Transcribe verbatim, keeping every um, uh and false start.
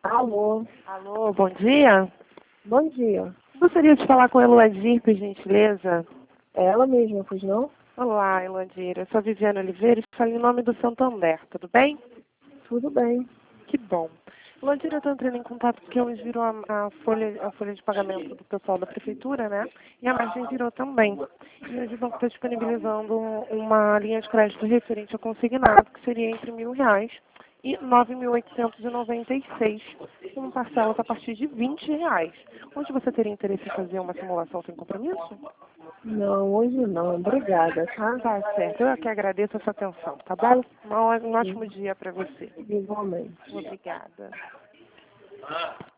Alô, Alô, bom dia. bom dia. Gostaria de falar com a Eloadir, por gentileza. É ela mesma, pois não? Olá, Eloadir. Eu sou a Viviane Oliveira e falo em nome do Santander, tudo bem? Tudo bem. Que bom. Eloadir, eu estou entrando em contato porque hoje virou a, a folha, a folha de pagamento do pessoal da prefeitura, né? E a margem virou também. E hoje o banco está disponibilizando uma linha de crédito referente ao consignado, que seria entre mil reais e nove mil oitocentos e noventa e seis, com parcelas a partir de vinte reais. Onde você teria interesse em fazer uma simulação sem compromisso? Não, hoje não. Obrigada, tá? Tá certo. Eu que agradeço a sua atenção, tá bom? Um um ótimo Sim, dia para você. igualmente. Obrigada.